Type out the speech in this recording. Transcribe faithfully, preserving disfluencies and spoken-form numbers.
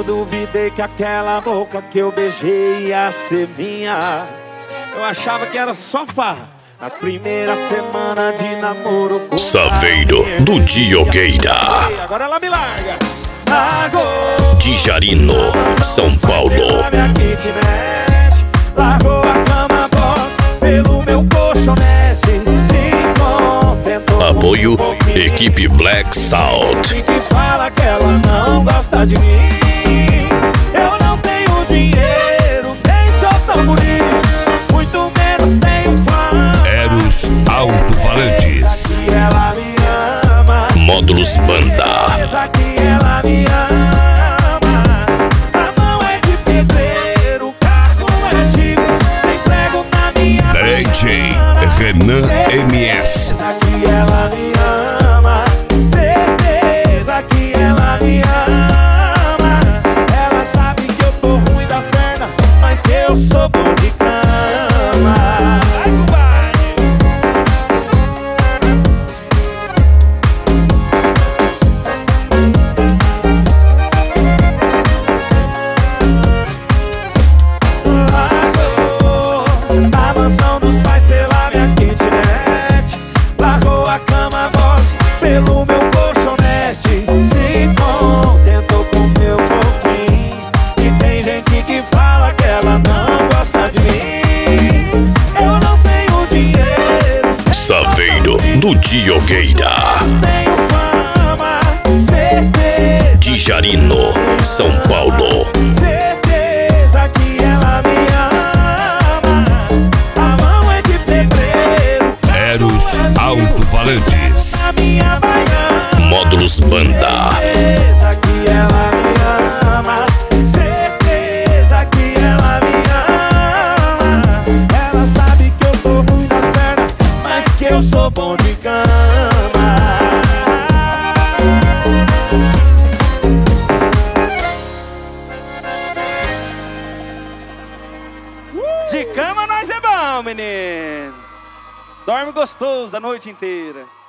eu duvidei que aquela boca que eu beijei ia ser minha. Eu achava que era só farra. Na primeira semana de namoro com Saveiro do Diogueira. Agora ela me larga. Largou Djarino, São Paulo. Largou a cama box pelo meu colchonete. Se contentou. Apoio Equipe Black Salt. Que fala que ela não gosta de mim. Eu não tenho dinheiro, nem sou tão bonito, muito menos tenho fama. Eros Alto-Falantes. Que ela me ama. Módulos Banda. Que ela me ama. A mão é de pedreiro, o carro é antigo, tem prego na minha D J Renan M S. Que ela me ama. Certeza que ela me ama. Ela sabe que eu tô ruim das pernas, mas que eu sou bom de cama. Largou a mansão dos pais pela minha kitnet. Largou a cama box pelo meu colchonete. Se contentou com meu pouquinho. E tem gente que fala que ela não gosta de mim. Eu não tenho dinheiro, Saveiro do Diogueira. tenho fama. Certeza, Djarino, São Paulo. certeza que ela me ama. A mão é de pedreiro, Eros Alto-Falantes. a minha baiana. Módulos Banda. Certeza que ela me ama. Certeza que ela me ama. Ela sabe que eu tô ruim das pernas, mas que eu sou bom de cama. De cama nós é bom, menino. Dorme gostoso a noite inteira.